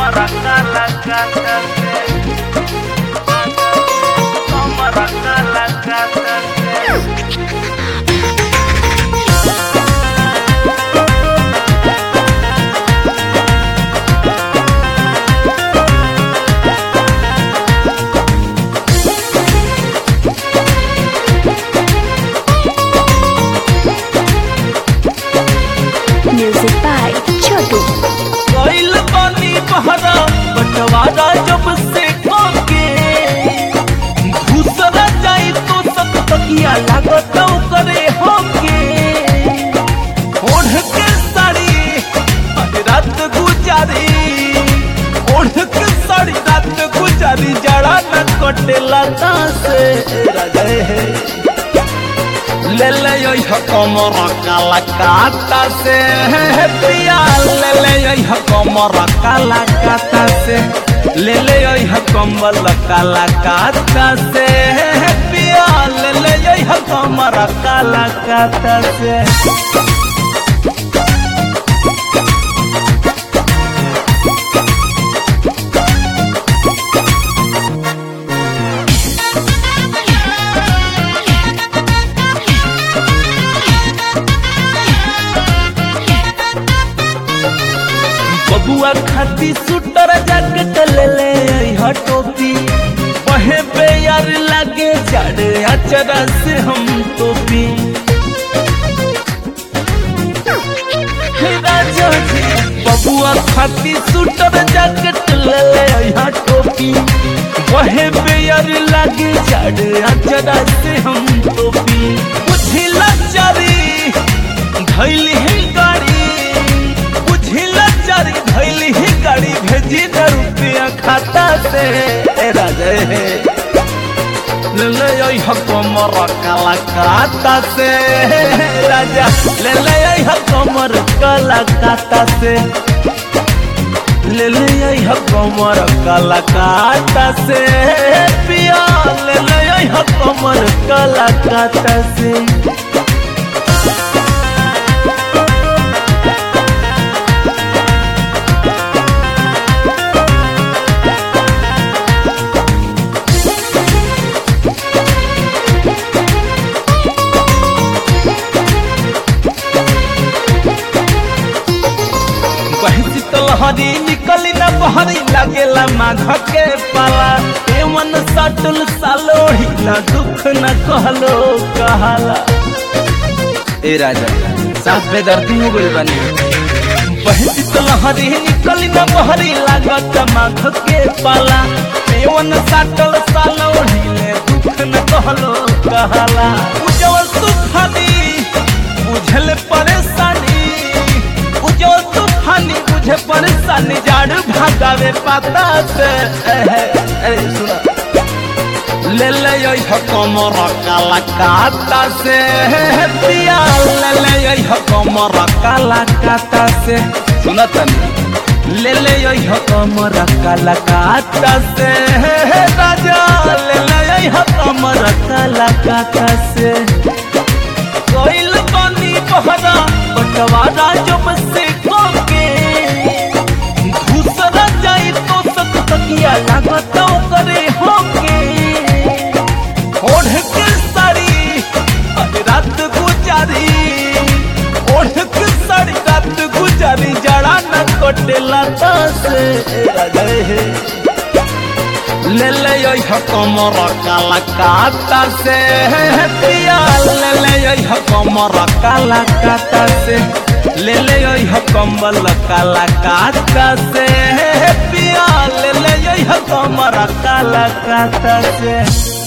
Cámara calacata, cámara calacata. Music by Chotu. कोइल पानी बहरा बटवारा जब से खाके घुसरा जाई तो सब तकिया लागत करे होके ओढ़ के साड़ी आज रात गुजारी ओढ़ के साड़ी रात गुजारी जड़ा न कटेला से राजा है ले ले यो कमरा कालाकाता से पिया ले ले यो कमरा कालाकाता से ले ले यो कमल कालाकाता से पिया ले ले यो कमरा कालाकाता से बबुआ खाती सुटर जैकेट ले ले यह टोपी वहे पे यार लगे चढ़े अचरा से हम टोपी राजा जी बबुआ खाती सुटर जैकेट ले ले यह टोपी वहे पे यार लगे चढ़े अचरा से हम टोपी बुझिला चारी धैली है गाड़ी धैली ही गाड़ी भेजी न रुपया खाता से राजा ले ले यो कमर कालाकाता से राजा ले ले यो कमर कालाकाता से ले ले यो कमर कालाकाता से पिया ले ले यो कमर कालाकाता से हरी निकली न बहरी लगेला माघ के पाला एवन सटल सालोही न दुख न कहलो कहाला ए राजा साथ में दर्दी हो गइल बानी बहती तो हरी निकली न बहरी लागत माघ के पाला एवन सटल सालोही ने दुख न कहलो कहाला उजवल सुखानी बुझल परेशानी उजवल सुखानी बुझे परेशानी जाड़ भागावे पाता से सुना ले ले यो कमरा कालाकाता से पिया ले ले यो कमरा कालाकाता से सुना तनी ले ले यो कमरा कालाकाता से राजा ले ले यो कमरा कालाकाता से कोइल पानी बहरा बटवारा जब से खाके घुसरा जाई तो सब तकिया लागत करे होके ओढ़ के साड़ी आज रात गुजारी ओढ़ के साड़ी रात गुजारी जड़ा न कटेला से राजा है ले ले यो कमरा कालाकाता से पिया ले ले यो कमरा कालाकाता से ले ले यो कमल कालाकाता से पिया ले ले यो कमरा कालाकाता से